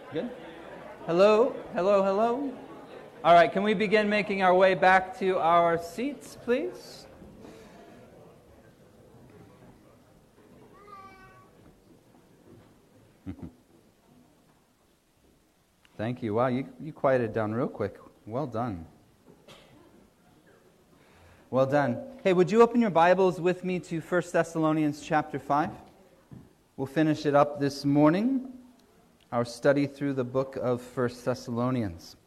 Good? Hello, hello, hello. All right, can we begin making our way back to our seats, please? Thank you. Wow, you quieted down real quick. Well done. Well done. Hey, would you open your Bibles with me to 1 Thessalonians chapter 5? We'll finish it up this morning, our study through the book of 1 Thessalonians.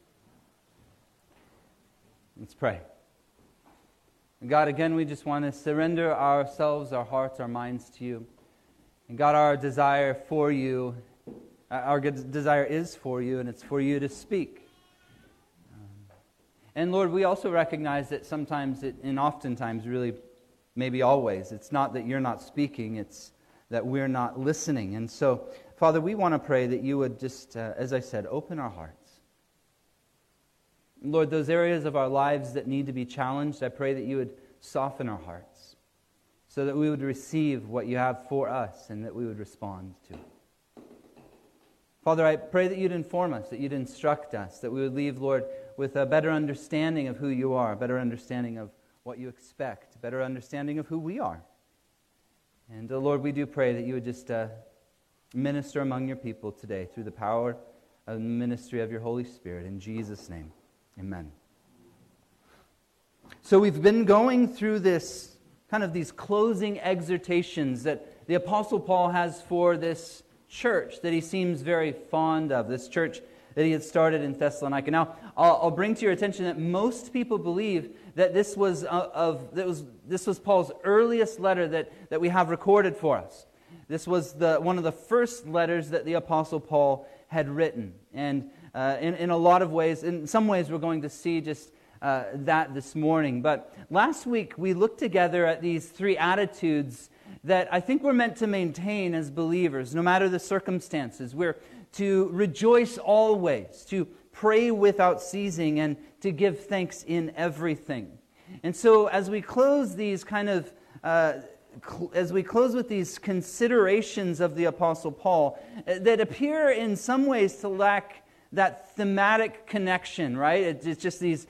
Let's pray. God, again, we just want to surrender ourselves, our hearts, our minds to you. And God, our desire for you, our desire is for you, and it's for you to speak. And Lord, we also recognize that sometimes, and oftentimes, really, maybe always, it's not that you're not speaking, it's that we're not listening. And so, Father, we want to pray that you would just, as I said, open our hearts. Lord, those areas of our lives that need to be challenged, I pray that you would soften our hearts so that we would receive what you have for us and that we would respond to it. Father, I pray that you'd inform us, that you'd instruct us, that we would leave, Lord, with a better understanding of who you are, a better understanding of what you expect, a better understanding of who we are. And Lord, we do pray that you would just minister among your people today through the power of the ministry of your Holy Spirit. In Jesus' name, amen. So we've been going through this, kind of these closing exhortations that the Apostle Paul has for this church that he seems very fond of, this church that he had started in Thessalonica. Now, I'll bring to your attention that most people believe that this was Paul's earliest letter that we have recorded for us. This was one of the first letters that the Apostle Paul had written. And in a lot of ways, in some ways we're going to see just that this morning. But last week we looked together at these three attitudes that I think we're meant to maintain as believers, no matter the circumstances. We're to rejoice always, to pray without ceasing, and to give thanks in everything. And so as we close these as we close with these considerations of the Apostle Paul that appear in some ways to lack that thematic connection, right? It's just these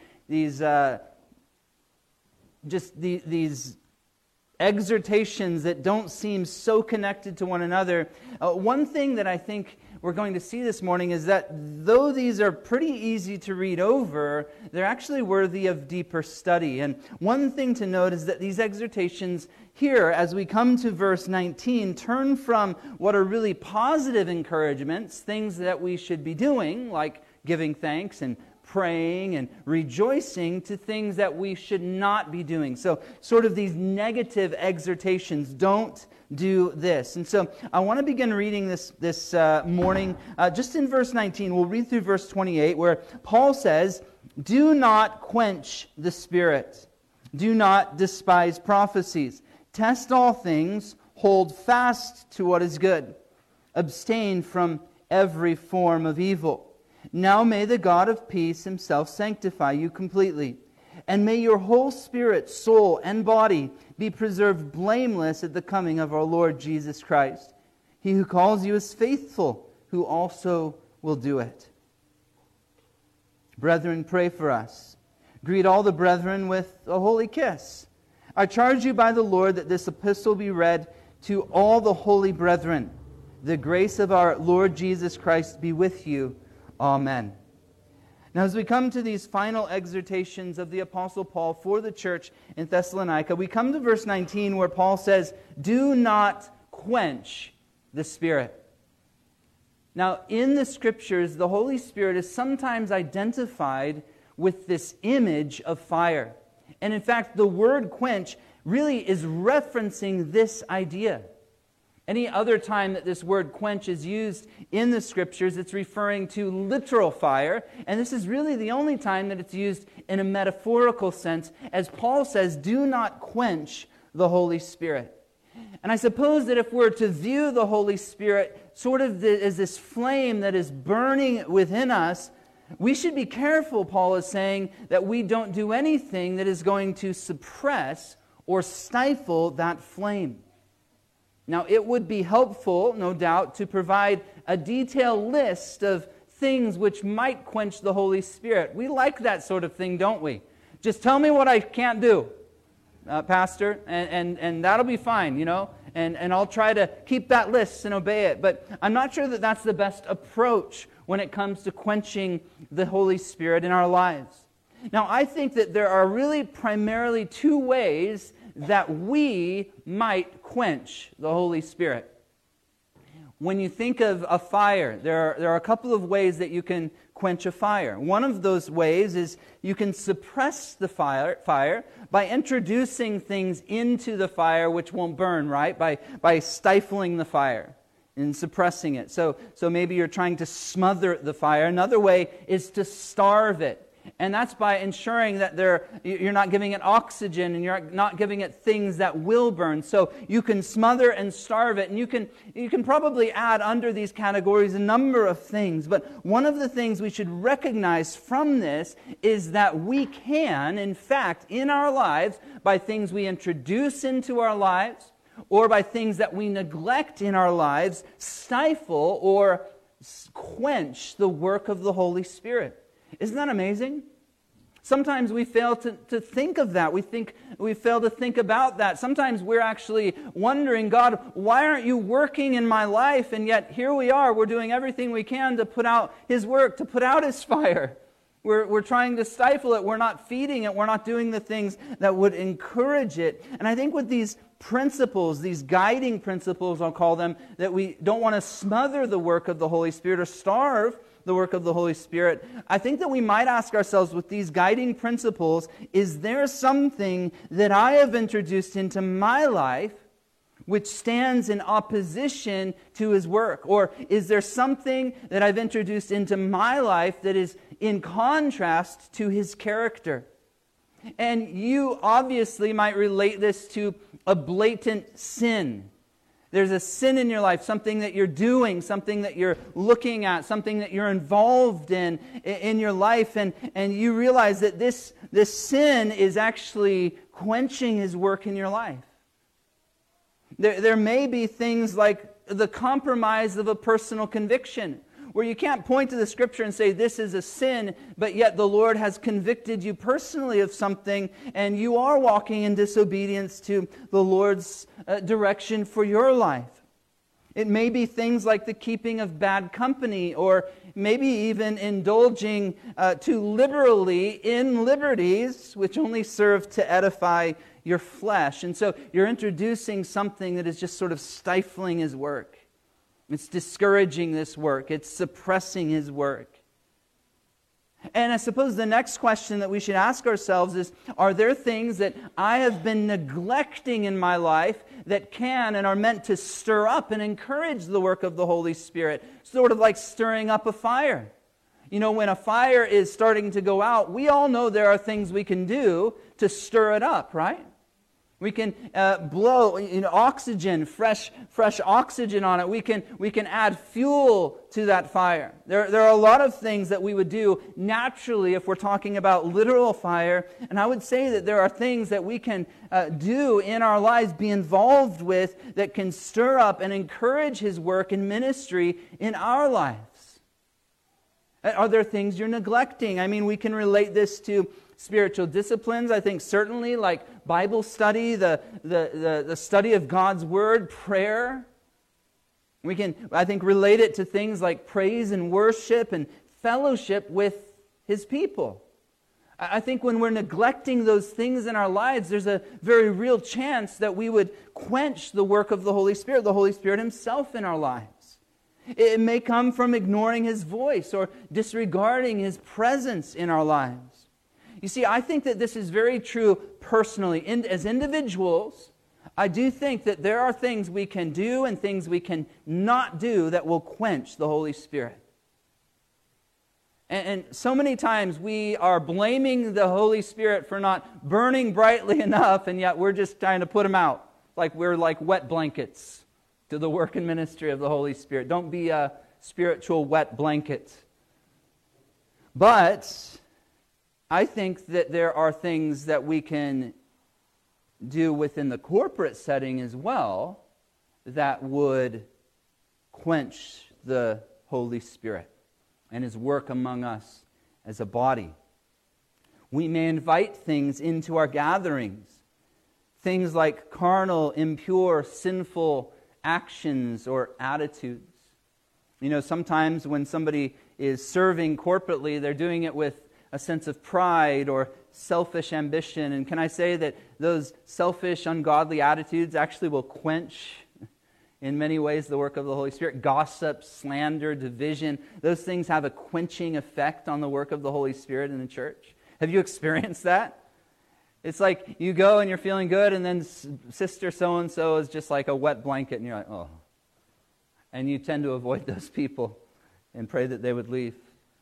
exhortations that don't seem so connected to one another. One thing that I think we're going to see this morning is that though these are pretty easy to read over, they're actually worthy of deeper study. And one thing to note is that these exhortations here, as we come to verse 19, turn from what are really positive encouragements, things that we should be doing, like giving thanks and praying and rejoicing, to things that we should not be doing. So sort of these negative exhortations, don't do this. And so I want to begin reading this morning just in verse 19. We'll read through verse 28 where Paul says, "Do not quench the Spirit. Do not despise prophecies. Test all things. Hold fast to what is good. Abstain from every form of evil. Now may the God of peace himself sanctify you completely, and may your whole spirit, soul, and body be preserved blameless at the coming of our Lord Jesus Christ. He who calls you is faithful, who also will do it." Brethren, pray for us. Greet all the brethren with a holy kiss. I charge you by the Lord that this epistle be read to all the holy brethren. The grace of our Lord Jesus Christ be with you. Amen. Now, as we come to these final exhortations of the Apostle Paul for the church in Thessalonica, we come to verse 19 where Paul says, "Do not quench the Spirit." Now, in the Scriptures, the Holy Spirit is sometimes identified with this image of fire. And in fact, the word quench really is referencing this idea. Any other time that this word quench is used in the Scriptures, it's referring to literal fire. And this is really the only time that it's used in a metaphorical sense, as Paul says, "Do not quench the Holy Spirit." And I suppose that if we're to view the Holy Spirit sort of as this flame that is burning within us, we should be careful, Paul is saying, that we don't do anything that is going to suppress or stifle that flame. Now, it would be helpful, no doubt, to provide a detailed list of things which might quench the Holy Spirit. We like that sort of thing, don't we? Just tell me what I can't do, Pastor, and that'll be fine, and I'll try to keep that list and obey it. But I'm not sure that that's the best approach when it comes to quenching the Holy Spirit in our lives. Now, I think that there are really primarily two ways that we might quench the Holy Spirit. When you think of a fire, there are a couple of ways that you can quench a fire. One of those ways is you can suppress the fire by introducing things into the fire which won't burn, right? By stifling the fire and suppressing it. So maybe you're trying to smother the fire. Another way is to starve it. And that's by ensuring that you're not giving it oxygen and you're not giving it things that will burn. So you can smother and starve it. And you can probably add under these categories a number of things. But one of the things we should recognize from this is that we can, in fact, in our lives, by things we introduce into our lives or by things that we neglect in our lives, stifle or quench the work of the Holy Spirit. Isn't that amazing? Sometimes we fail to think of that. We fail to think about that. Sometimes we're actually wondering, God, why aren't you working in my life? And yet here we are. We're doing everything we can to put out His work, to put out His fire. We're trying to stifle it. We're not feeding it. We're not doing the things that would encourage it. And I think with these principles, these guiding principles, I'll call them, that we don't want to smother the work of the Holy Spirit or starve the work of the Holy Spirit, I think that we might ask ourselves with these guiding principles, is there something that I have introduced into my life which stands in opposition to His work? Or is there something that I've introduced into my life that is in contrast to His character? And you obviously might relate this to a blatant sin. There's a sin in your life, something that you're doing, something that you're looking at, something that you're involved in your life, and you realize that this sin is actually quenching His work in your life. There may be things like the compromise of a personal conviction, where you can't point to the Scripture and say this is a sin, but yet the Lord has convicted you personally of something, and you are walking in disobedience to the Lord's direction for your life. It may be things like the keeping of bad company, or maybe even indulging too liberally in liberties which only serve to edify your flesh. And so you're introducing something that is just sort of stifling His work. It's discouraging this work. It's suppressing His work. And I suppose the next question that we should ask ourselves is, are there things that I have been neglecting in my life that can and are meant to stir up and encourage the work of the Holy Spirit? Sort of like stirring up a fire. When a fire is starting to go out, we all know there are things we can do to stir it up, right? We can blow oxygen, fresh oxygen on it. We can add fuel to that fire. There are a lot of things that we would do naturally if we're talking about literal fire. And I would say that there are things that we can do in our lives, be involved with, that can stir up and encourage His work and ministry in our lives. Are there things you're neglecting? I mean, we can relate this to spiritual disciplines. I think certainly like Bible study, the study of God's Word, prayer. We can, I think, relate it to things like praise and worship and fellowship with His people. I think when we're neglecting those things in our lives, there's a very real chance that we would quench the work of the Holy Spirit Himself in our lives. It may come from ignoring His voice or disregarding His presence in our lives. You see, I think that this is very true personally. As individuals, I do think that there are things we can do and things we can not do that will quench the Holy Spirit. And so many times we are blaming the Holy Spirit for not burning brightly enough, and yet we're just trying to put Him out. Like we're like wet blankets to the work and ministry of the Holy Spirit. Don't be a spiritual wet blanket. But I think that there are things that we can do within the corporate setting as well that would quench the Holy Spirit. and His work among us as a body. We may invite things into our gatherings, things like carnal, impure, sinful actions or attitudes. You know, sometimes when somebody is serving corporately, they're doing it with a sense of pride or selfish ambition. And can I say that those selfish, ungodly attitudes actually will quench, in many ways, the work of the Holy Spirit? Gossip, slander, division, those things have a quenching effect on the work of the Holy Spirit in the church. Have you experienced that? It's like you go and you're feeling good, and then sister so-and-so is just like a wet blanket, and you're like, oh. And you tend to avoid those people and pray that they would leave.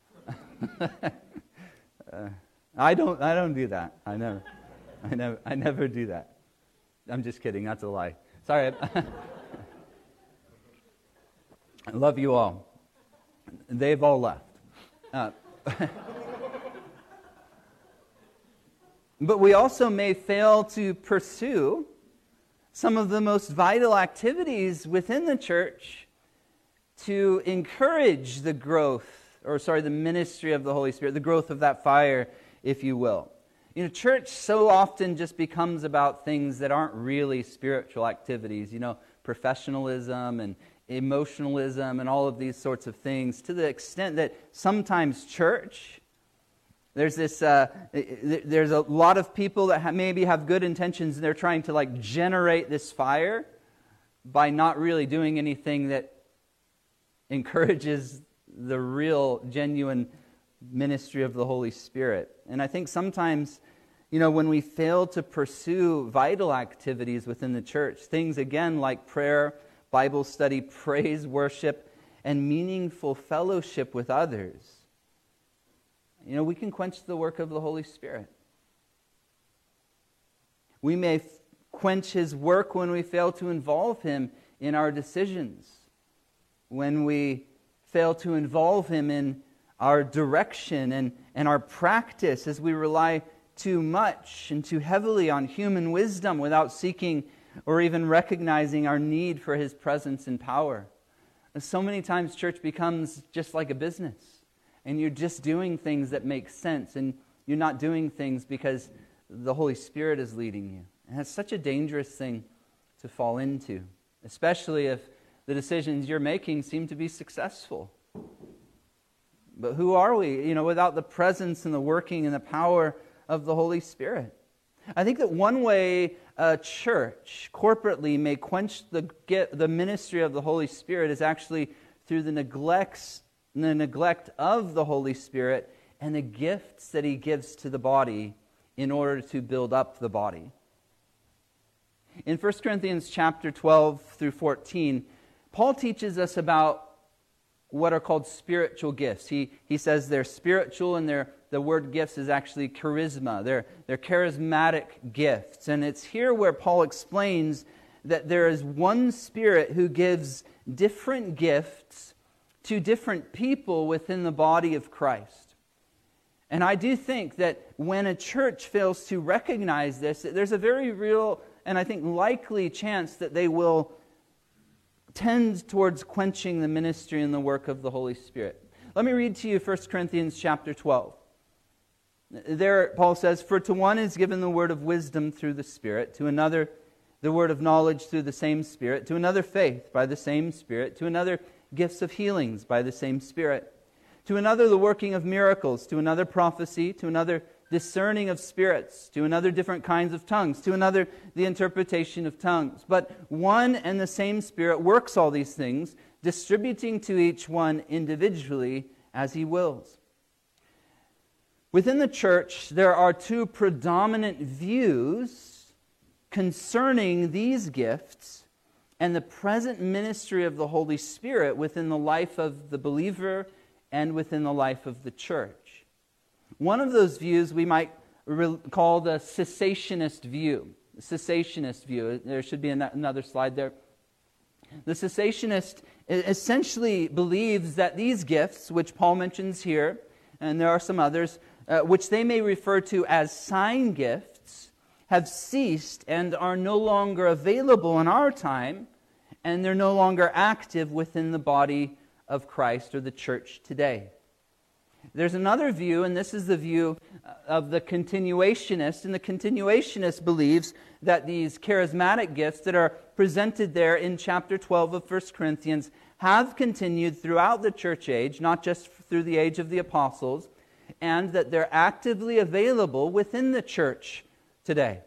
I don't do that. I never do that. I'm just kidding. That's a lie. Sorry. I love you all. They've all left. But we also may fail to pursue some of the most vital activities within the church to encourage the the ministry of the Holy Spirit, the growth of that fire, if you will. You know, church so often just becomes about things that aren't really spiritual activities, you know, professionalism and emotionalism and all of these sorts of things, to the extent that sometimes church, there's a lot of people that maybe have good intentions, and they're trying to like generate this fire by not really doing anything that encourages the real, genuine ministry of the Holy Spirit. And I think sometimes, you know, when we fail to pursue vital activities within the church, things again like prayer, Bible study, praise, worship, and meaningful fellowship with others, you know, we can quench the work of the Holy Spirit. We may quench His work when we fail to involve Him in our decisions, when we fail to involve Him in our direction and our practice, as we rely too much and too heavily on human wisdom without seeking or even recognizing our need for His presence and power. And so many times church becomes just like a business, and you're just doing things that make sense, and you're not doing things because the Holy Spirit is leading you. And that's such a dangerous thing to fall into, especially if the decisions you're making seem to be successful. But who are we, you know, without the presence and the working and the power of the Holy Spirit? I think that one way a church corporately may quench the ministry of the Holy Spirit is actually through the neglect of the Holy Spirit and the gifts that He gives to the body in order to build up the body. In 1 Corinthians chapter 12 through 14, Paul teaches us about what are called spiritual gifts. He says they're spiritual, and the word gifts is actually charisma. They're charismatic gifts. And it's here where Paul explains that there is one Spirit who gives different gifts to different people within the body of Christ. And I do think that when a church fails to recognize this, there's a very real and I think likely chance that they will tend towards quenching the ministry and the work of the Holy Spirit. Let me read to you 1 Corinthians chapter 12. There, Paul says, "For to one is given the word of wisdom through the Spirit, to another the word of knowledge through the same Spirit, to another faith by the same Spirit, to another gifts of healings by the same Spirit, to another the working of miracles, to another prophecy, to another discerning of spirits, to another different kinds of tongues, to another the interpretation of tongues. But one and the same Spirit works all these things, distributing to each one individually as He wills." Within the church, there are two predominant views concerning these gifts and the present ministry of the Holy Spirit within the life of the believer and within the life of the church. One of those views we might call the cessationist view. The cessationist view. There should be another slide there. The cessationist essentially believes that these gifts, which Paul mentions here, and there are some others, which they may refer to as sign gifts, have ceased and are no longer available in our time, and they're no longer active within the body of Christ or the church today. There's another view, and this is the view of the continuationist, and the continuationist believes that these charismatic gifts that are presented there in chapter 12 of 1 Corinthians have continued throughout the church age, not just through the age of the apostles, and that they're actively available within the church today.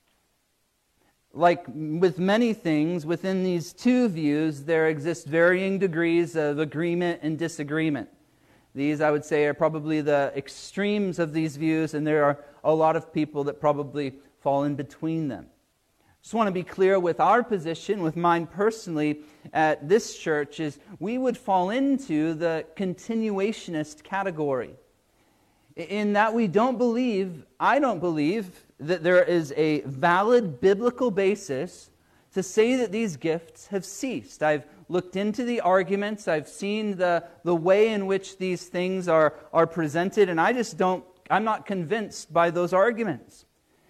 Like with many things, within these two views, there exist varying degrees of agreement and disagreement. These, I would say, are probably the extremes of these views, and there are a lot of people that probably fall in between them. Just want to be clear with our position, with mine personally at this church, is we would fall into the continuationist category. In that I don't believe that there is a valid biblical basis to say that these gifts have ceased. I've looked into the arguments, I've seen the way in which these things are presented, and I'm not convinced by those arguments.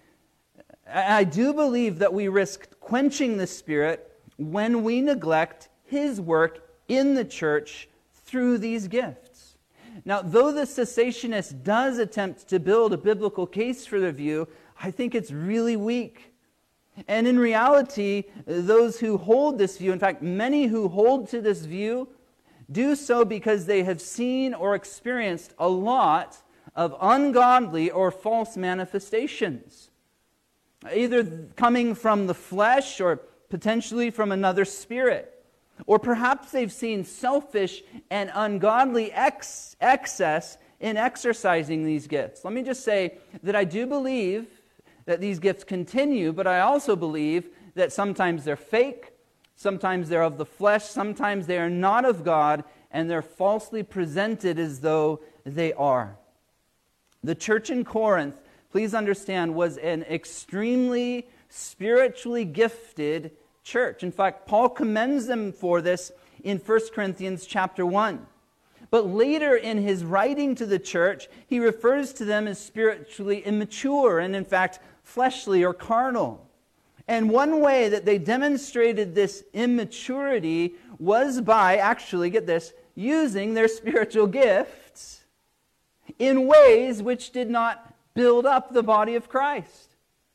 I do believe that we risk quenching the Spirit when we neglect His work in the church through these gifts. Now, though the cessationist does attempt to build a biblical case for the view, I think it's really weak. And in reality, those who hold this view, in fact, many who hold to this view, do so because they have seen or experienced a lot of ungodly or false manifestations, either coming from the flesh or potentially from another spirit. Or perhaps they've seen selfish and ungodly excess in exercising these gifts. Let me just say that I do believe that these gifts continue, but I also believe that sometimes they're fake, sometimes they're of the flesh, sometimes they are not of God, and they're falsely presented as though they are. The church in Corinth, please understand, was an extremely spiritually gifted church. In fact, Paul commends them for this in 1 Corinthians chapter 1. But later in his writing to the church, he refers to them as spiritually immature and, in fact, fleshly or carnal. And one way that they demonstrated this immaturity was by, actually, get this, using their spiritual gifts in ways which did not build up the body of Christ.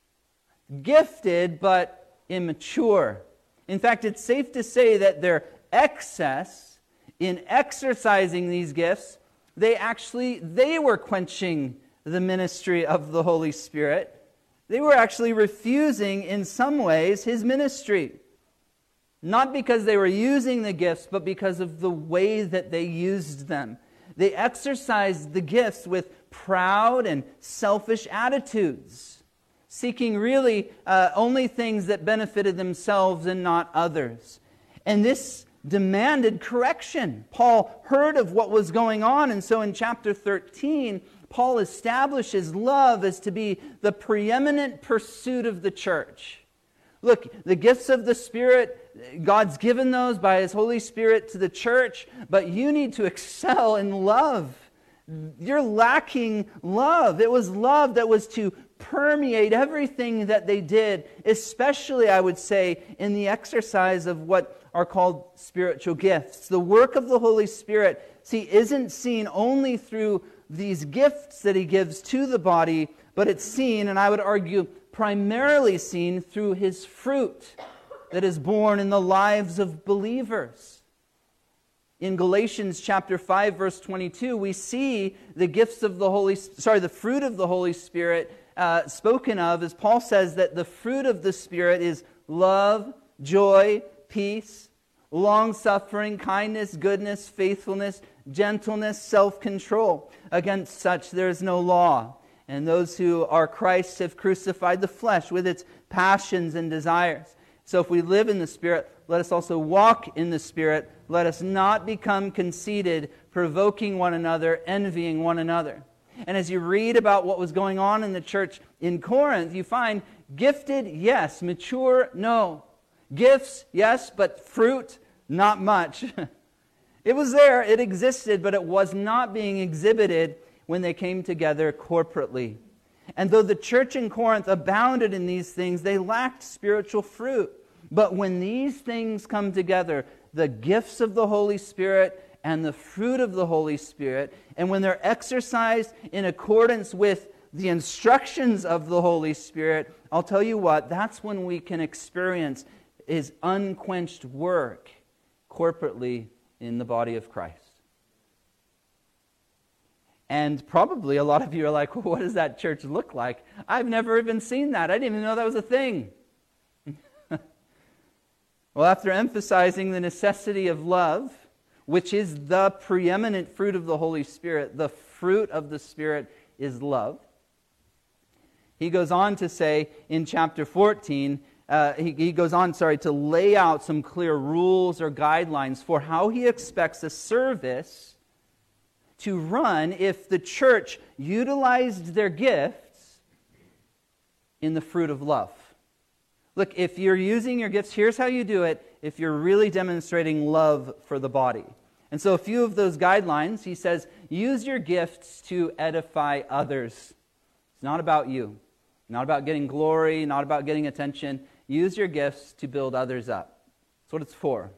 Gifted, but immature. In fact, it's safe to say that their excess in exercising these gifts, they were quenching the ministry of the Holy Spirit. They were actually refusing, in some ways, His ministry. Not because they were using the gifts, but because of the way that they used them. They exercised the gifts with proud and selfish attitudes, seeking really only things that benefited themselves and not others. And this demanded correction. Paul heard of what was going on, and so in chapter 13, Paul establishes love as to be the preeminent pursuit of the church. Look, the gifts of the Spirit, God's given those by His Holy Spirit to the church, but you need to excel in love. You're lacking love. It was love that was to permeate everything that they did, especially, I would say, in the exercise of what are called spiritual gifts. The work of the Holy Spirit, isn't seen only through these gifts that He gives to the body, but it's seen, and I would argue, primarily seen through His fruit that is born in the lives of believers. In Galatians chapter 5, verse 22, we see the fruit of the Holy Spirit spoken of, as Paul says that the fruit of the Spirit is love, joy, peace, long-suffering, kindness, goodness, faithfulness, gentleness, self-control. Against such there is no law. And those who are Christ have crucified the flesh with its passions and desires. So if we live in the Spirit, let us also walk in the Spirit. Let us not become conceited, provoking one another, envying one another. And as you read about what was going on in the church in Corinth, you find gifted, yes. Mature, no. Gifts, yes, but fruit, not much. It was there, it existed, but it was not being exhibited when they came together corporately. And though the church in Corinth abounded in these things, they lacked spiritual fruit. But when these things come together, the gifts of the Holy Spirit and the fruit of the Holy Spirit. And when they're exercised in accordance with the instructions of the Holy Spirit, I'll tell you what, that's when we can experience His unquenched work corporately in the body of Christ. And probably a lot of you are like, well, what does that church look like? I've never even seen that. I didn't even know that was a thing. Well, after emphasizing the necessity of love, which is the preeminent fruit of the Holy Spirit, the fruit of the Spirit is love. He goes on to say in chapter 14, he goes on, to lay out some clear rules or guidelines for how he expects a service to run if the church utilized their gifts in the fruit of love. Look, if you're using your gifts, here's how you do it if you're really demonstrating love for the body. And so a few of those guidelines, he says, use your gifts to edify others. It's not about you. Not about getting glory, not about getting attention. Use your gifts to build others up. That's what it's for.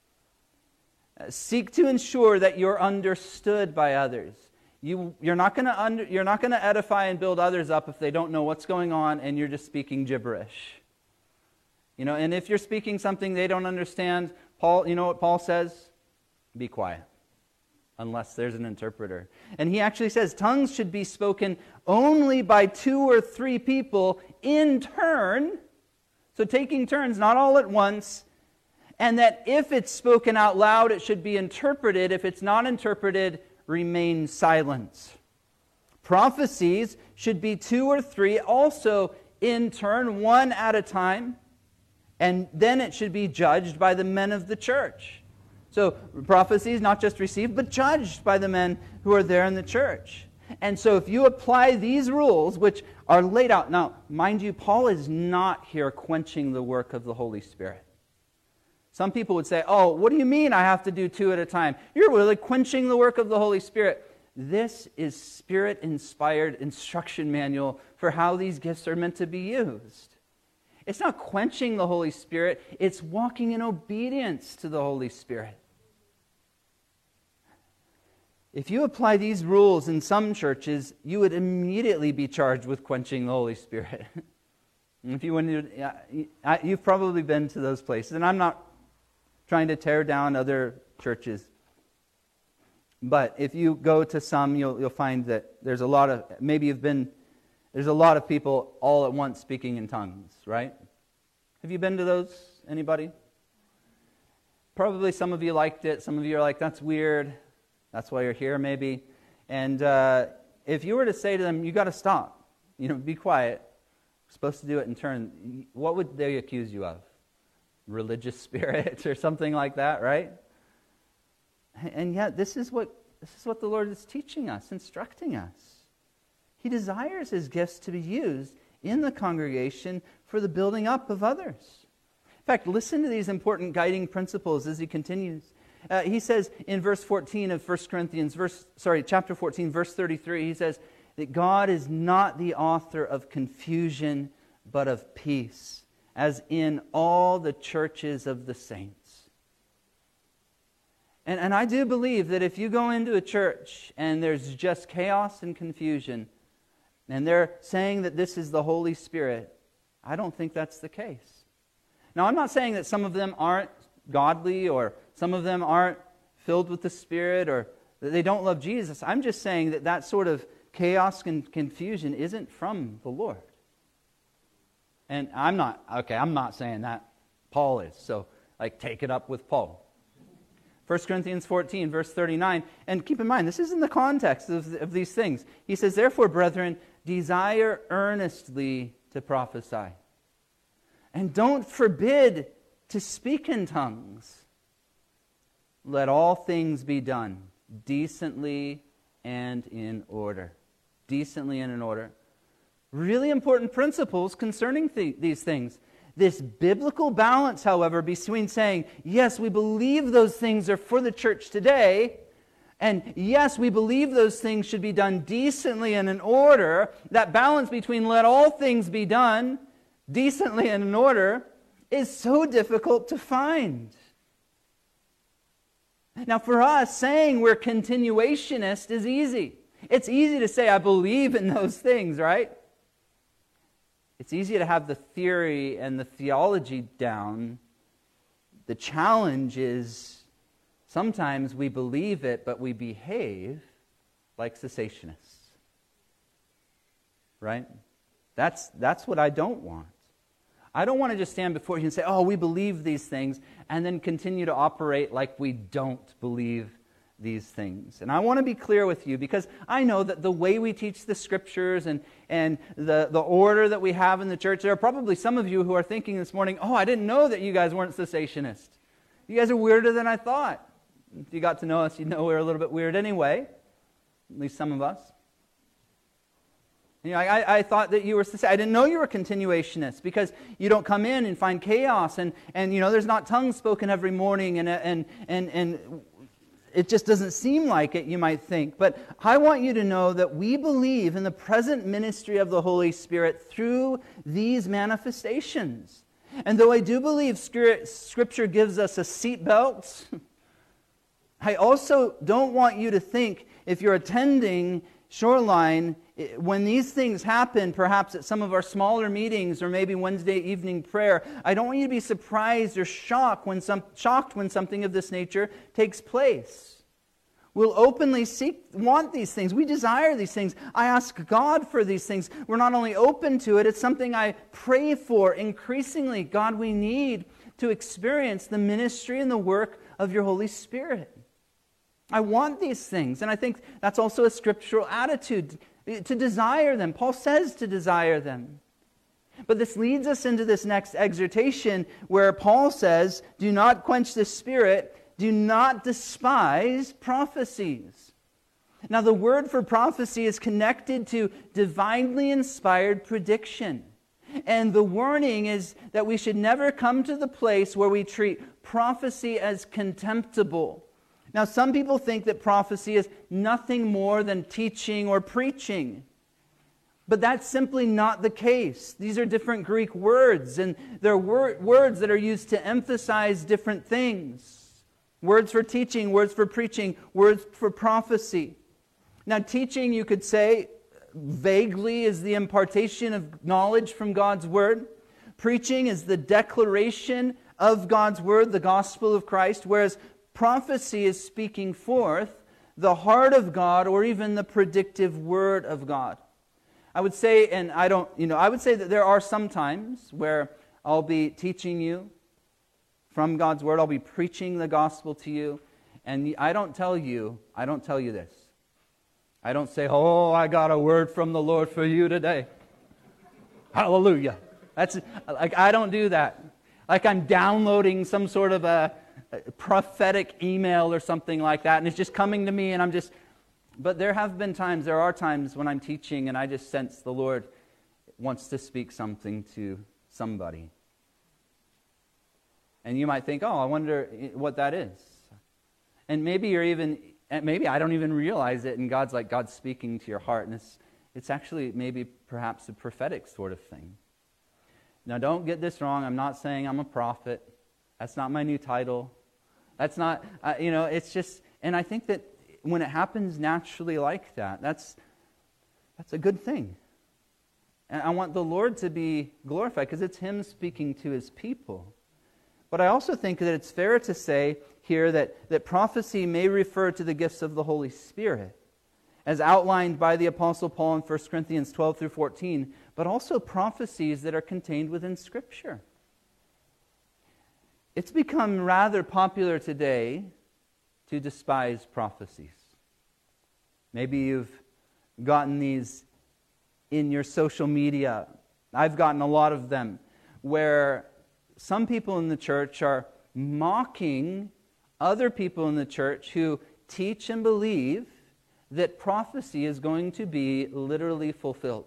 Seek to ensure that you're understood by others. You're not going to edify and build others up if they don't know what's going on and you're just speaking gibberish. And if you're speaking something they don't understand, you know what Paul says? Be quiet, unless there's an interpreter. And he actually says tongues should be spoken only by 2 or 3 people in turn. So taking turns, not all at once. And that if it's spoken out loud, it should be interpreted. If it's not interpreted, remain silent. Prophecies should be 2 or 3, also in turn, one at a time. And then it should be judged by the men of the church. So prophecies not just received, but judged by the men who are there in the church. And so if you apply these rules, which are laid out, now, mind you, Paul is not here quenching the work of the Holy Spirit. Some people would say, oh, what do you mean I have to do 2 at a time? You're really quenching the work of the Holy Spirit. This is Spirit-inspired instruction manual for how these gifts are meant to be used. It's not quenching the Holy Spirit, it's walking in obedience to the Holy Spirit. If you apply these rules in some churches, you would immediately be charged with quenching the Holy Spirit. If you you've probably been to those places, and I'm not trying to tear down other churches, but if you go to some, you'll find that there's a lot of people all at once speaking in tongues, right? Have you been to those? Anybody? Probably some of you liked it. Some of you are like, that's weird. That's why you're here, maybe. And if you were to say to them, you got to stop, be quiet, we're supposed to do it in turn, what would they accuse you of? Religious spirit or something like that, right? And yet, this is what the Lord is teaching us, instructing us. He desires His gifts to be used in the congregation for the building up of others. In fact, listen to these important guiding principles as he continues. He says in verse 14 of 1 Corinthians, chapter 14, verse 33, he says that God is not the author of confusion, but of peace, as in all the churches of the saints. And I do believe that if you go into a church and there's just chaos and confusion, and they're saying that this is the Holy Spirit, I don't think that's the case. Now, I'm not saying that some of them aren't godly or some of them aren't filled with the Spirit or that they don't love Jesus. I'm just saying that that sort of chaos and confusion isn't from the Lord. And I'm not saying that. Paul is. So, take it up with Paul. 1 Corinthians 14, verse 39. And keep in mind, this is in the context of these things. He says, therefore, brethren, desire earnestly to prophesy. And don't forbid to speak in tongues. Let all things be done decently and in order. Decently and in order. Really important principles concerning these things. This biblical balance, however, between saying, yes, we believe those things are for the church today, and yes, we believe those things should be done decently and in order, that balance between let all things be done decently and in order is so difficult to find. Now for us, saying we're continuationist is easy. It's easy to say I believe in those things, right? It's easy to have the theory and the theology down. The challenge is sometimes we believe it, but we behave like cessationists. Right? That's what I don't want. I don't want to just stand before you and say, oh, we believe these things, and then continue to operate like we don't believe these things. And I want to be clear with you, because I know that the way we teach the Scriptures and the order that we have in the church, there are probably some of you who are thinking this morning, oh, I didn't know that you guys weren't cessationists. You guys are weirder than I thought. If you got to know us, you'd know we're a little bit weird anyway, at least some of us. You know, I thought that you were, I didn't know you were continuationists, because you don't come in and find chaos, and you know, there's not tongues spoken every morning, and it just doesn't seem like it, you might think. But I want you to know that we believe in the present ministry of the Holy Spirit through these manifestations. And though I do believe Scripture gives us a seatbelt, I also don't want you to think, if you're attending Shoreline, when these things happen, perhaps at some of our smaller meetings or maybe Wednesday evening prayer, I don't want you to be surprised or shocked when something of this nature takes place. We'll openly want these things. We desire these things. I ask God for these things. We're not only open to it, it's something I pray for increasingly. God, we need to experience the ministry and the work of your Holy Spirit. I want these things, and I think that's also a scriptural attitude, to desire them. Paul says to desire them. But this leads us into this next exhortation where Paul says, do not quench the Spirit, do not despise prophecies. Now the word for prophecy is connected to divinely inspired prediction. And the warning is that we should never come to the place where we treat prophecy as contemptible. Now, some people think that prophecy is nothing more than teaching or preaching. But that's simply not the case. These are different Greek words, and they're words that are used to emphasize different things. Words for teaching, words for preaching, words for prophecy. Now, teaching, you could say, vaguely is the impartation of knowledge from God's Word. Preaching is the declaration of God's Word, the gospel of Christ, whereas prophecy is speaking forth the heart of God, or even the predictive word of God. I would say, I would say that there are some times where I'll be teaching you from God's word. I'll be preaching the gospel to you, and I don't tell you this. I don't say, oh, I got a word from the Lord for you today. Hallelujah. That's like, I don't do that. Like I'm downloading some sort of a prophetic email or something like that, and it's just coming to me, and but there are times when I'm teaching and I just sense the Lord wants to speak something to somebody. And you might think, oh, I wonder what that is. And maybe I don't even realize it, and God's speaking to your heart, and it's actually maybe perhaps a prophetic sort of thing. Now don't get this wrong, I'm not saying I'm a prophet. That's not my new title. That's not, it's just, and I think that when it happens naturally like that, that's a good thing. And I want the Lord to be glorified because it's Him speaking to His people. But I also think that it's fair to say here that prophecy may refer to the gifts of the Holy Spirit, as outlined by the Apostle Paul in 1 Corinthians 12 through 14, but also prophecies that are contained within Scripture. It's become rather popular today to despise prophecies. Maybe you've gotten these in your social media. I've gotten a lot of them, where some people in the church are mocking other people in the church who teach and believe that prophecy is going to be literally fulfilled.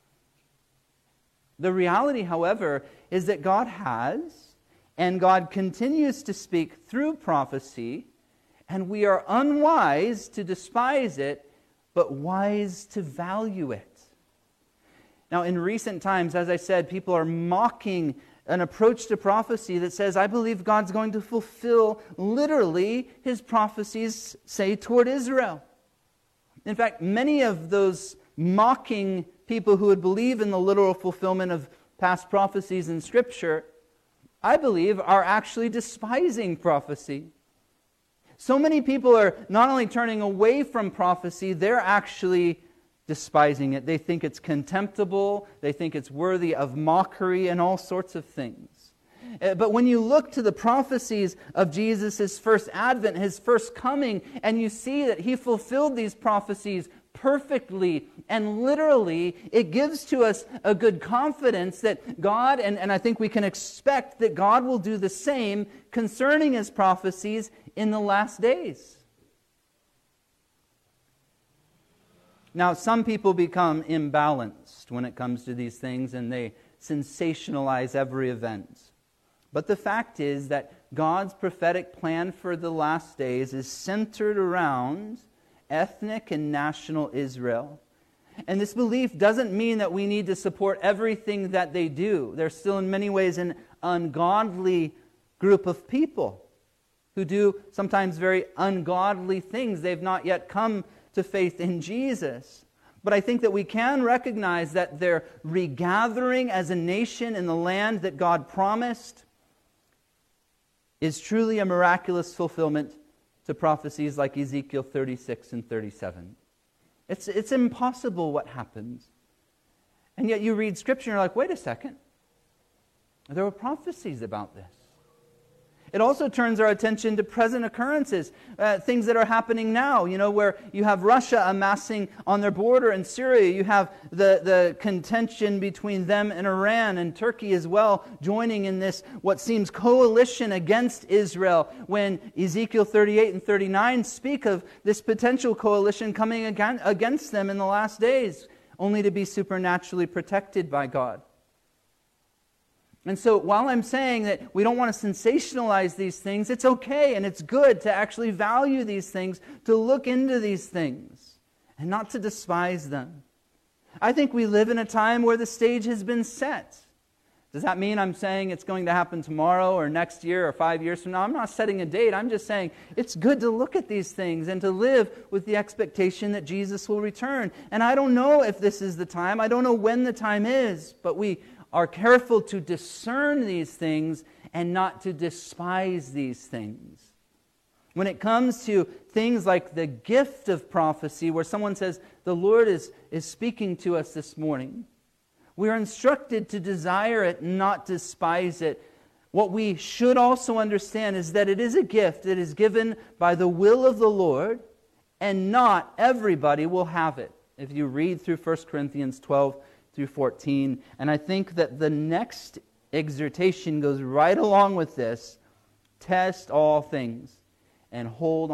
The reality, however, is that God has, and God continues to speak through prophecy, and we are unwise to despise it, but wise to value it. Now, in recent times, as I said, people are mocking an approach to prophecy that says, I believe God's going to fulfill literally His prophecies, say, toward Israel. In fact, many of those mocking people who would believe in the literal fulfillment of past prophecies in Scripture, I believe, are actually despising prophecy. So many people are not only turning away from prophecy, they're actually despising it. They think it's contemptible. They think it's worthy of mockery and all sorts of things. But when you look to the prophecies of Jesus' first advent, His first coming, and you see that He fulfilled these prophecies perfectly and literally, it gives to us a good confidence that God, and I think we can expect that God will do the same concerning His prophecies in the last days. Now, some people become imbalanced when it comes to these things, and they sensationalize every event. But the fact is that God's prophetic plan for the last days is centered around ethnic and national Israel. And this belief doesn't mean that we need to support everything that they do. They're still in many ways an ungodly group of people who do sometimes very ungodly things. They've not yet come to faith in Jesus. But I think that we can recognize that their regathering as a nation in the land that God promised is truly a miraculous fulfillment to prophecies like Ezekiel 36 and 37. It's impossible what happens. And yet you read Scripture and you're like, wait a second. There were prophecies about this. It also turns our attention to present occurrences, things that are happening now, where you have Russia amassing on their border in Syria. You have the contention between them and Iran, and Turkey as well joining in this, what seems coalition against Israel, when Ezekiel 38 and 39 speak of this potential coalition coming against them in the last days, only to be supernaturally protected by God. And so while I'm saying that we don't want to sensationalize these things, it's okay and it's good to actually value these things, to look into these things, and not to despise them. I think we live in a time where the stage has been set. Does that mean I'm saying it's going to happen tomorrow or next year or 5 years from now? I'm not setting a date. I'm just saying it's good to look at these things and to live with the expectation that Jesus will return. And I don't know if this is the time. I don't know when the time is, but we are careful to discern these things and not to despise these things. When it comes to things like the gift of prophecy, where someone says, the Lord is speaking to us this morning, we are instructed to desire it, not despise it. What we should also understand is that it is a gift that is given by the will of the Lord, and not everybody will have it. If you read through 1 Corinthians 12 through 14, and I think that the next exhortation goes right along with this. Test all things and hold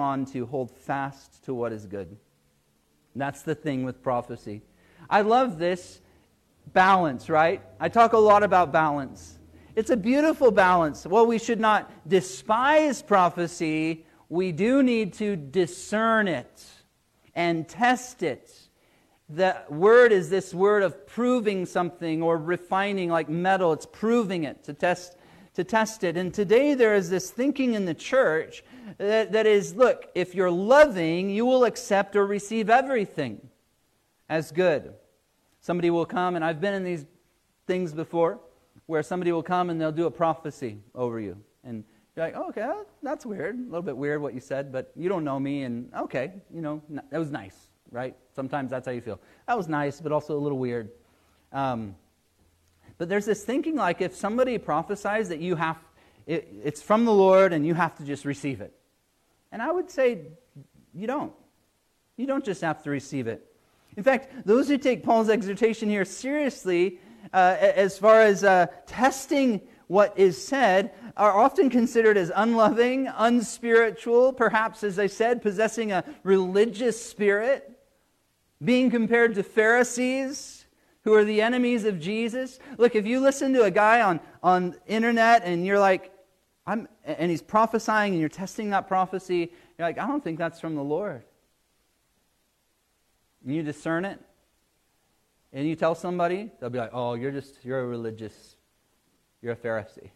fast to what is good. That's the thing with prophecy. I love this balance, right? I talk a lot about balance. It's a beautiful balance. Well, we should not despise prophecy. We do need to discern it and test it. The word is this word of proving something or refining, like metal. It's proving it, to test it. And today there is this thinking in the church that is, look, if you're loving, you will accept or receive everything as good. Somebody will come, and I've been in these things before, where somebody will come and they'll do a prophecy over you. And you're like, oh, okay, that's weird. A little bit weird what you said, but you don't know me, and okay, that was nice. Right? Sometimes that's how you feel. That was nice, but also a little weird. But there's this thinking like if somebody prophesies that it's from the Lord and you have to just receive it. And I would say you don't. You don't just have to receive it. In fact, those who take Paul's exhortation here seriously, as far as testing what is said, are often considered as unloving, unspiritual, perhaps, as I said, possessing a religious spirit, being compared to Pharisees who are the enemies of Jesus. Look, if you listen to a guy on internet and you're like, and he's prophesying and you're testing that prophecy, you're like, I don't think that's from the Lord. And you discern it, and you tell somebody, they'll be like, oh, you're a religious you're a Pharisee.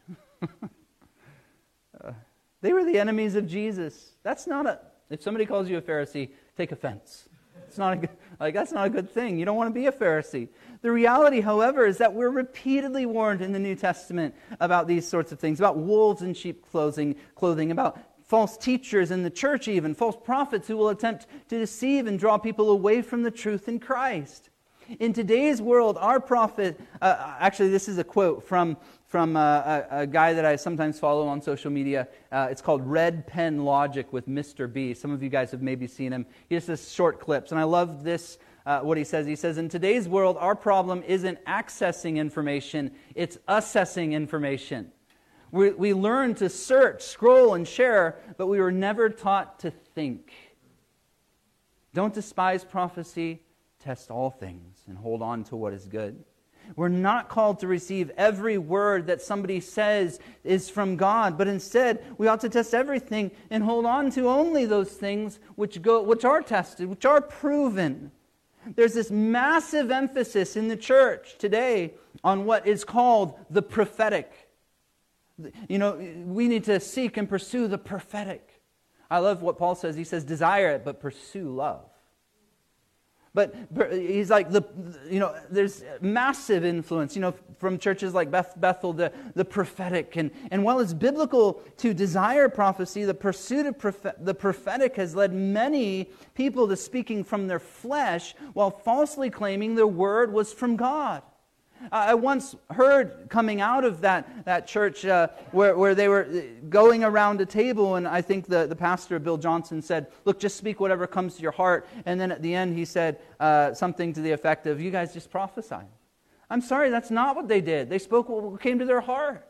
They were the enemies of Jesus. If somebody calls you a Pharisee, take offense. It's not that's not a good thing. You don't want to be a Pharisee. The reality, however, is that we're repeatedly warned in the New Testament about these sorts of things, about wolves in sheep clothing, about false teachers in the church even, false prophets who will attempt to deceive and draw people away from the truth in Christ. In today's world, our prophet, actually this is a quote from a guy that I sometimes follow on social media. It's called Red Pen Logic with Mr. B. Some of you guys have maybe seen him. He just does short clips, and I love this, what he says. He says, in today's world, our problem isn't accessing information, it's assessing information. We learn to search, scroll, and share, but we were never taught to think. Don't despise prophecy, test all things, and hold on to what is good. We're not called to receive every word that somebody says is from God, but instead we ought to test everything and hold on to only those things which are tested, which are proven. There's this massive emphasis in the church today on what is called the prophetic. You know, we need to seek and pursue the prophetic. I love what Paul says. He says, desire it, but pursue love. But he's like, there's massive influence, from churches like Bethel, the prophetic. And while it's biblical to desire prophecy, the pursuit of the prophetic has led many people to speaking from their flesh while falsely claiming their word was from God. I once heard coming out of that church where they were going around a table, and I think the pastor, Bill Johnson, said, look, just speak whatever comes to your heart. And then at the end he said something to the effect of, you guys just prophesy. I'm sorry, that's not what they did. They spoke what came to their heart.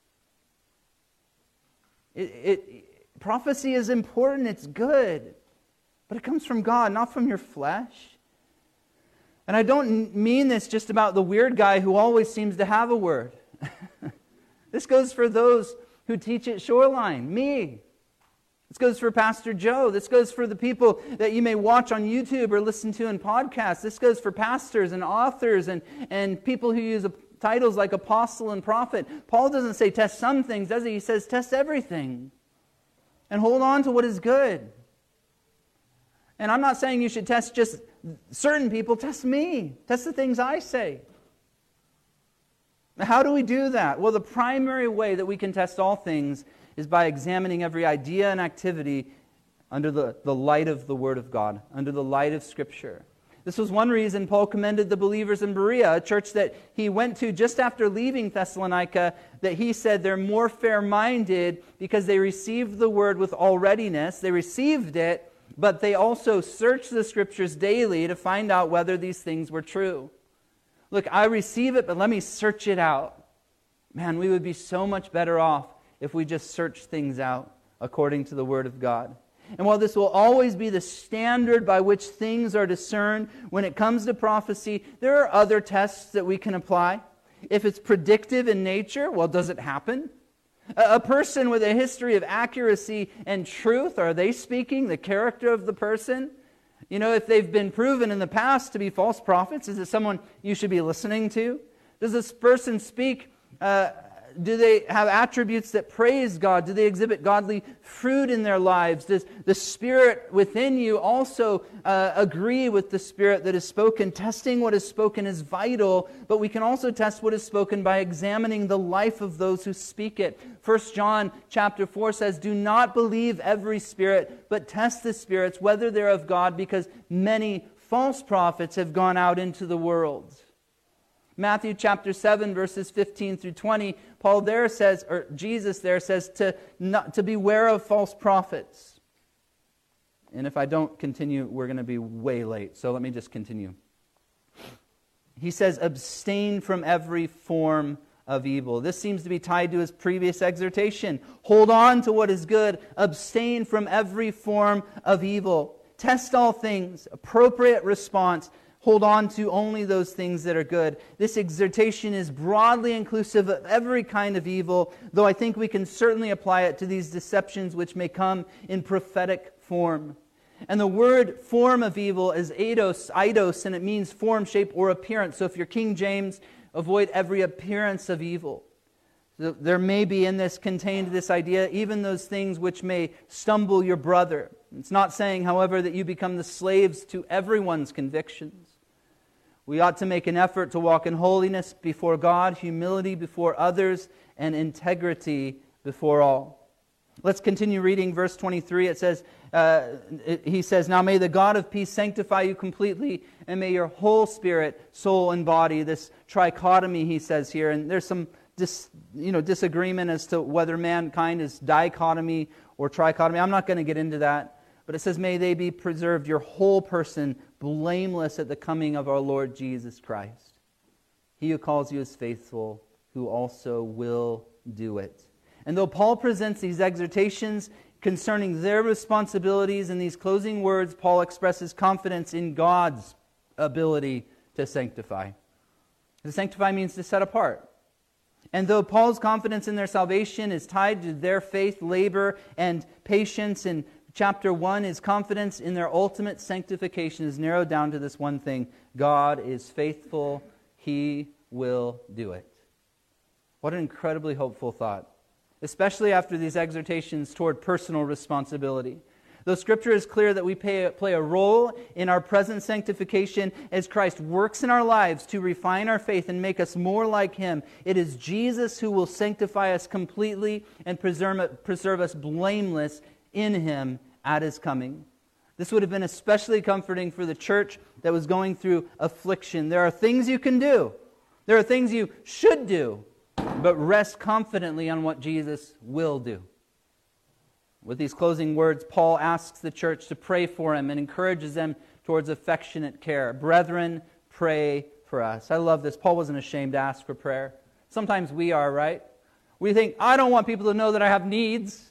Prophecy is important, it's good, but it comes from God, not from your flesh. And I don't mean this just about the weird guy who always seems to have a word. This goes for those who teach at Shoreline, me. This goes for Pastor Joe. This goes for the people that you may watch on YouTube or listen to in podcasts. This goes for pastors and authors and people who use titles like apostle and prophet. Paul doesn't say test some things, does he? He says test everything. And hold on to what is good. And I'm not saying you should test just certain people. Test me. Test the things I say. How do we do that? Well, the primary way that we can test all things is by examining every idea and activity under the light of the Word of God, under the light of Scripture. This was one reason Paul commended the believers in Berea, a church that he went to just after leaving Thessalonica, that he said they're more fair-minded because they received the Word with all readiness. They received it, but they also searched the Scriptures daily to find out whether these things were true. Look, I receive it, but let me search it out. Man, we would be so much better off if we just search things out according to the Word of God. And while this will always be the standard by which things are discerned, when it comes to prophecy, there are other tests that we can apply. If it's predictive in nature, well, does it happen? A person with a history of accuracy and truth, are they speaking the character of the person? You know, if they've been proven in the past to be false prophets, is it someone you should be listening to? Does this person speak, do they have attributes that praise God? Do they exhibit godly fruit in their lives? Does the Spirit within you also agree with the Spirit that is spoken? Testing what is spoken is vital, but we can also test what is spoken by examining the life of those who speak it. 1 John chapter 4 says, do not believe every spirit, but test the spirits, whether they're of God, because many false prophets have gone out into the world. Matthew chapter 7, verses 15 through 20, Paul there says, or Jesus there says, to beware of false prophets. And if I don't continue, we're going to be way late. So let me just continue. He says, abstain from every form of evil. This seems to be tied to his previous exhortation. Hold on to what is good. Abstain from every form of evil. Test all things. Appropriate response. Hold on to only those things that are good. This exhortation is broadly inclusive of every kind of evil, though I think we can certainly apply it to these deceptions which may come in prophetic form. And the word form of evil is eidos, and it means form, shape, or appearance. So if you're King James, avoid every appearance of evil. So there may be in this contained this idea, even those things which may stumble your brother. It's not saying, however, that you become the slaves to everyone's convictions. We ought to make an effort to walk in holiness before God, humility before others, and integrity before all. Let's continue reading verse 23. It says, he says, "Now may the God of peace sanctify you completely, and may your whole spirit, soul, and body," this trichotomy he says here, and there's some disagreement as to whether mankind is dichotomy or trichotomy. I'm not going to get into that. But it says, "May they be preserved, your whole person, blameless at the coming of our Lord Jesus Christ. He who calls you is faithful, who also will do it." And though Paul presents these exhortations concerning their responsibilities in these closing words, Paul expresses confidence in God's ability to sanctify. To sanctify means to set apart. And though Paul's confidence in their salvation is tied to their faith, labor, and patience in chapter 1, his confidence in their ultimate sanctification is narrowed down to this one thing: God is faithful, He will do it. What an incredibly hopeful thought, especially after these exhortations toward personal responsibility. Though Scripture is clear that we play a role in our present sanctification as Christ works in our lives to refine our faith and make us more like Him, it is Jesus who will sanctify us completely and preserve us blameless in Him at His coming. This would have been especially comforting for the church that was going through affliction. There are things you can do. There are things you should do, but rest confidently on what Jesus will do. With these closing words, Paul asks the church to pray for him and encourages them towards affectionate care. Brethren, pray for us. I love this. Paul wasn't ashamed to ask for prayer. Sometimes we are, right? We think, I don't want people to know that I have needs.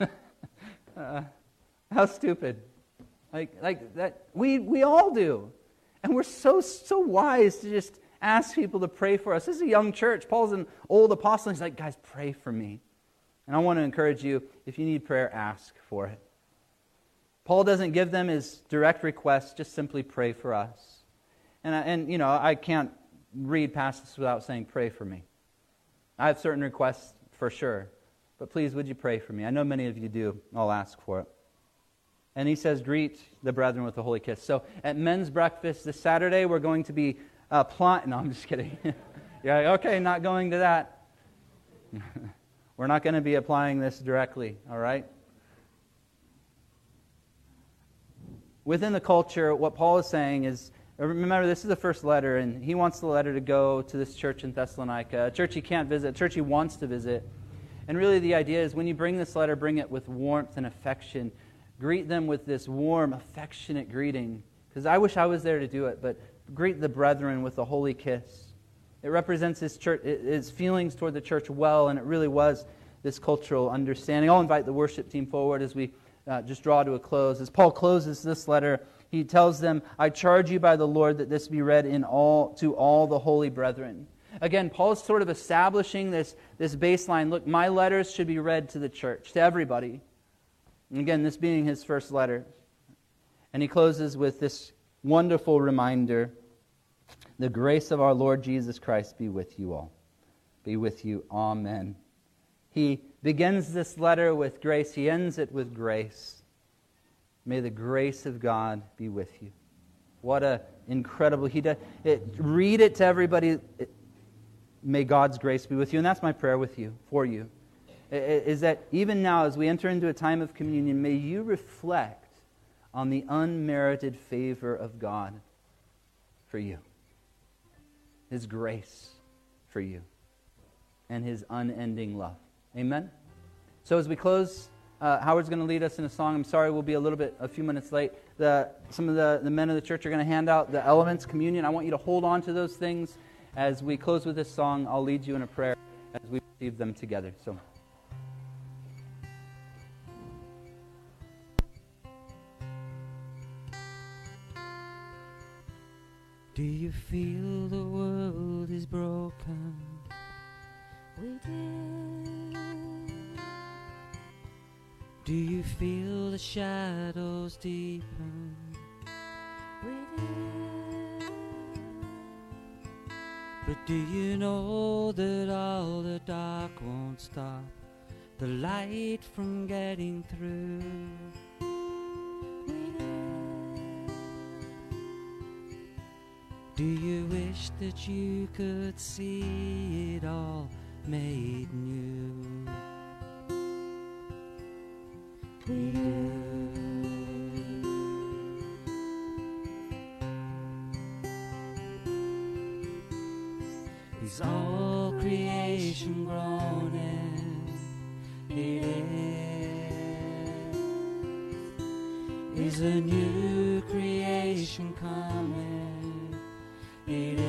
How stupid. Like that. We all do. And we're so wise to just ask people to pray for us. This is a young church. Paul's an old apostle. He's like, guys, pray for me. And I want to encourage you, if you need prayer, ask for it. Paul doesn't give them his direct request, just simply pray for us. And I can't read past this without saying, pray for me. I have certain requests for sure. But please, would you pray for me? I know many of you do. I'll ask for it. And he says, greet the brethren with a holy kiss. So at men's breakfast this Saturday, we're going to be applying... No, I'm just kidding. Yeah, okay, not going to that. We're not going to be applying this directly, all right? Within the culture, what Paul is saying is, remember, this is the first letter, and he wants the letter to go to this church in Thessalonica, a church he can't visit, a church he wants to visit. And really the idea is when you bring this letter, bring it with warmth and affection. Greet them with this warm, affectionate greeting. Because I wish I was there to do it, but greet the brethren with a holy kiss. It represents his feelings toward the church well, and it really was this cultural understanding. I'll invite the worship team forward as we just draw to a close. As Paul closes this letter, he tells them, I charge you by the Lord that this be read to all the holy brethren. Again, Paul's sort of establishing this baseline. Look, my letters should be read to the church, to everybody. And again, this being his first letter. And he closes with this wonderful reminder: the grace of our Lord Jesus Christ be with you all. Be with you. Amen. He begins this letter with grace. He ends it with grace. May the grace of God be with you. What an incredible... read it to everybody. May God's grace be with you. And that's my prayer with you, for you. Is that even now, as we enter into a time of communion, may you reflect on the unmerited favor of God for you. His grace for you. And His unending love. Amen? So as we close, Howard's going to lead us in a song. I'm sorry we'll be a few minutes late. Some of the men of the church are going to hand out the elements, communion. I want you to hold on to those things. As we close with this song, I'll lead you in a prayer as we receive them together. So. Do you feel the world is broken? We did. Do you feel the shadows deepen? We did. But do you know that all the dark won't stop the light from getting through? Do you wish that you could see it all made new? We do. Is all creation groaning? It is a new creation coming. It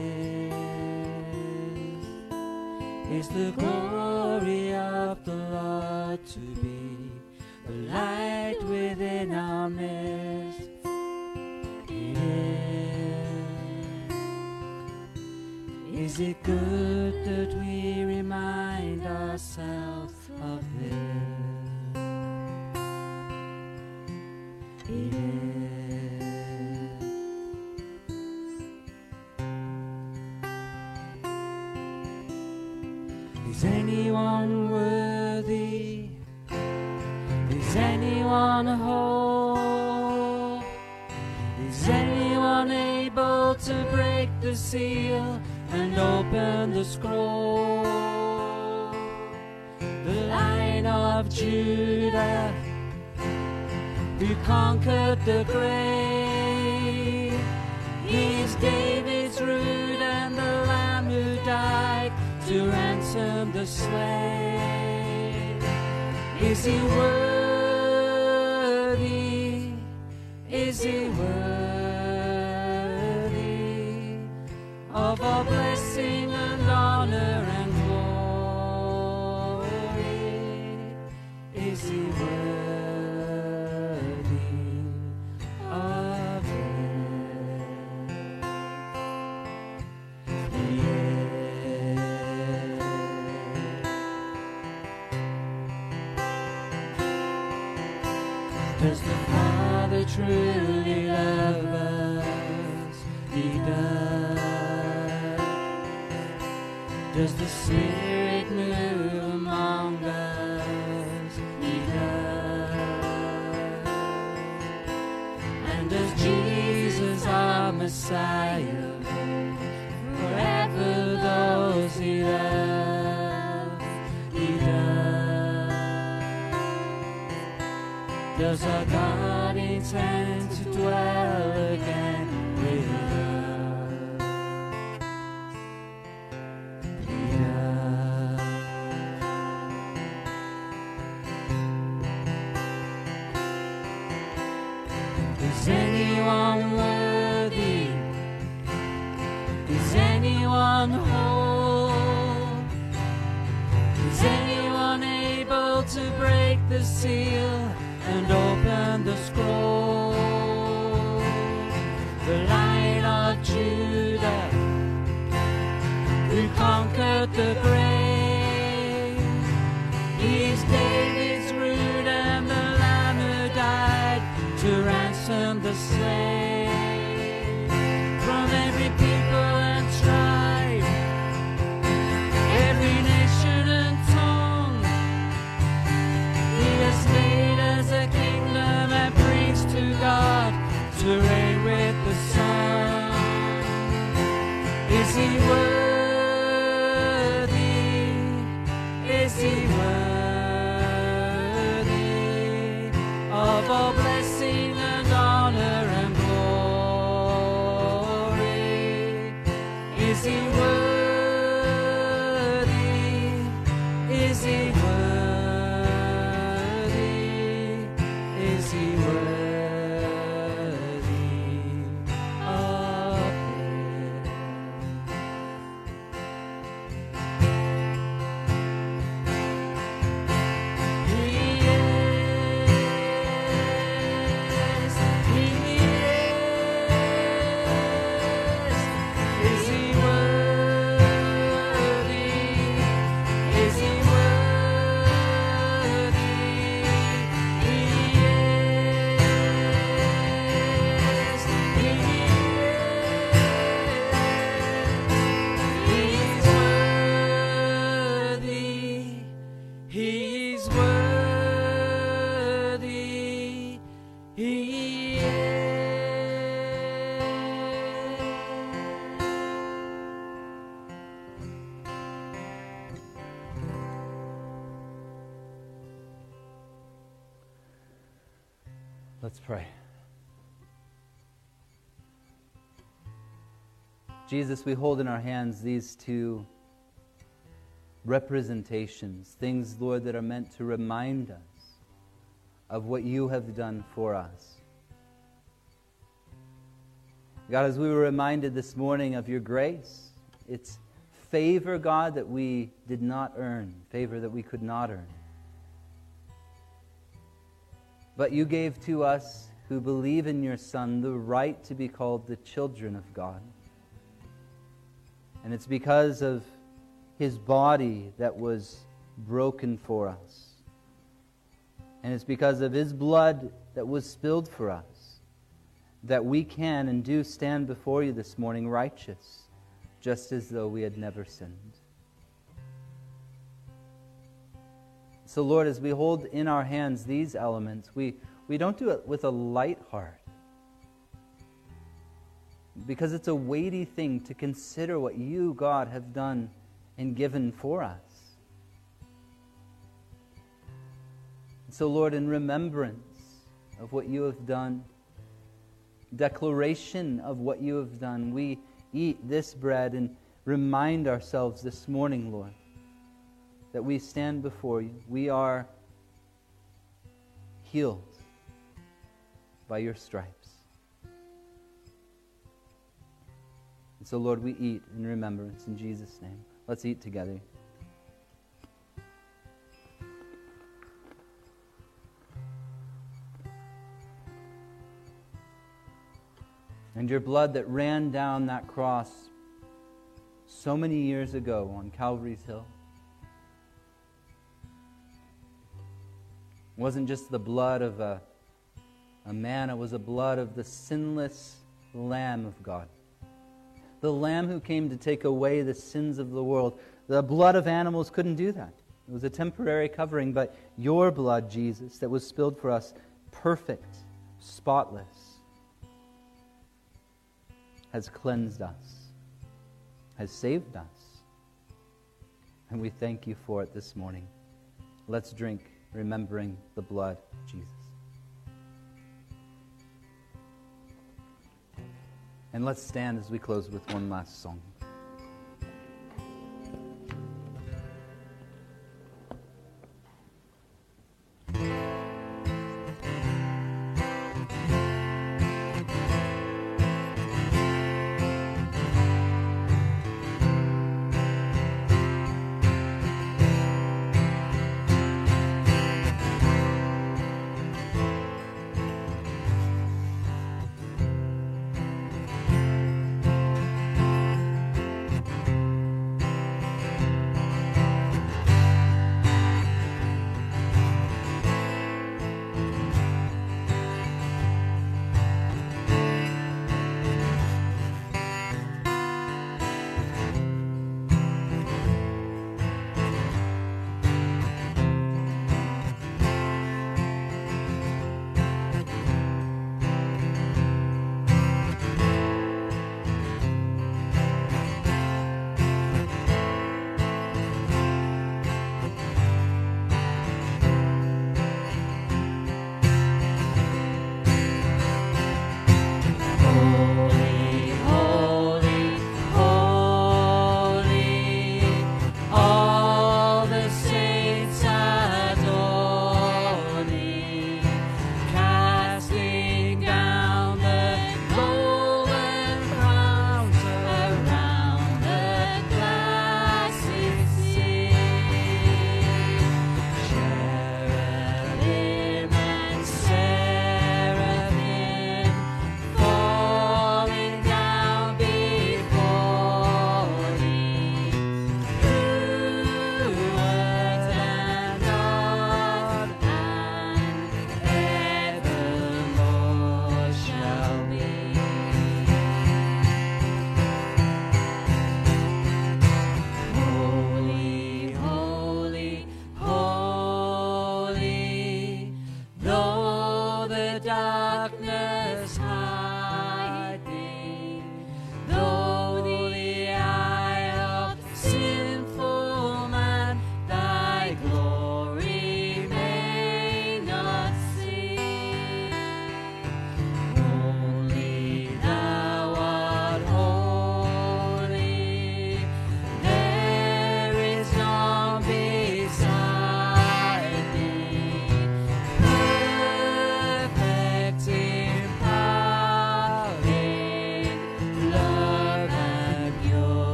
is the glory of the Lord to be the light within our midst. It is it good that we remind ourselves of this? It is anyone worthy? Is anyone whole? Is anyone able to break the seal and open the scroll? The Lion of Judah, who conquered the grave. He is David's root and the Lamb who died to ransom the slave. Is he worthy? Is he worthy of all blessing and honor and glory? Is he worthy of it? Does the Father truly love us? He does. Does the Spirit move among us? He does. And does Jesus, our Messiah, forever those he loves? He does. Does our God intend to dwell again with us? He does. Is anyone worthy? Is anyone whole? Is anyone able to break the seal and open the scroll? The Lion of Judah, who conquered the grave. He is David's root and the Lamb who died to ransom the slave. From every people and tribe, every nation and tongue, he has made us a kingdom and priest to God, to reign with the Son. Is he worthy? Is he worthy of all blessing and honor and glory? Is he worthy? Is he worthy? Is he worthy of it? He is. He is. Is he worthy? Let's pray. Jesus, we hold in our hands these two representations, things, Lord, that are meant to remind us of what you have done for us. God, as we were reminded this morning of your grace, it's favor, God, that we did not earn, favor that we could not earn. But you gave to us who believe in your Son the right to be called the children of God. And it's because of his body that was broken for us. And it's because of his blood that was spilled for us that we can and do stand before you this morning righteous, just as though we had never sinned. So, Lord, as we hold in our hands these elements, we don't do it with a light heart, because it's a weighty thing to consider what you, God, have done and given for us. So, Lord, in remembrance of what you have done, declaration of what you have done, we eat this bread and remind ourselves this morning, Lord, that we stand before you. We are healed by your stripes. And so, Lord, we eat in remembrance in Jesus' name. Let's eat together. And your blood that ran down that cross so many years ago on Calvary's Hill wasn't just the blood of a man, it was the blood of the sinless Lamb of God. The Lamb who came to take away the sins of the world. The blood of animals couldn't do that. It was a temporary covering, but your blood, Jesus, that was spilled for us, perfect, spotless, has cleansed us, has saved us. And we thank you for it this morning. Let's drink, remembering the blood of Jesus. And let's stand as we close with one last song.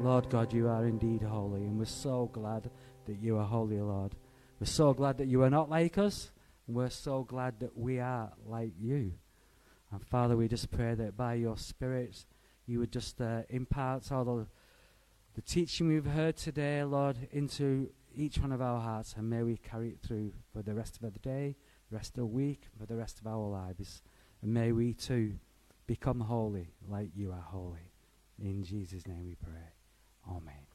Lord God, you are indeed holy, and we're so glad that you are holy, Lord. We're so glad that you are not like us, and we're so glad that we are like you. And Father, we just pray that by your Spirit, you would just impart all the teaching we've heard today, Lord, into each one of our hearts, and may we carry it through for the rest of the day, the rest of the week, for the rest of our lives. And may we too become holy like you are holy. In Jesus' name we pray. Amen.